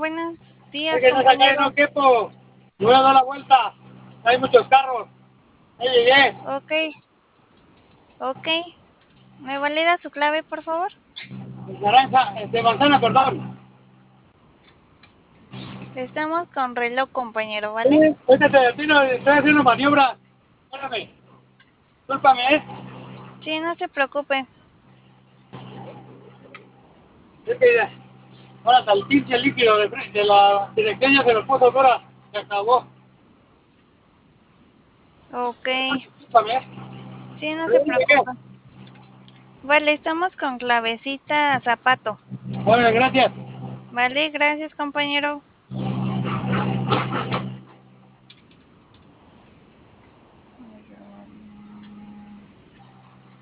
buenos Es días, que esa calle compañero. no quepo. Me voy a dar la vuelta. Hay muchos carros. Ahí llegué. Ok, ok. ¿Me valida su clave, por favor? Naranja, de manzana, perdón. Estamos con reloj, compañero, ¿vale? Ahorita te detino, estoy haciendo maniobras. Espérame. Discúlpame, ¿eh? Sí, no se preocupe. Es que ahora hasta el pinche líquido de la dirección ya se lo puso ahora. Se acabó. Ok, Discúlpame, ¿eh? sí, no Pero se ya llegué. preocupe. Vale, estamos con clavecita zapato. Bueno, gracias. Vale, gracias, compañero.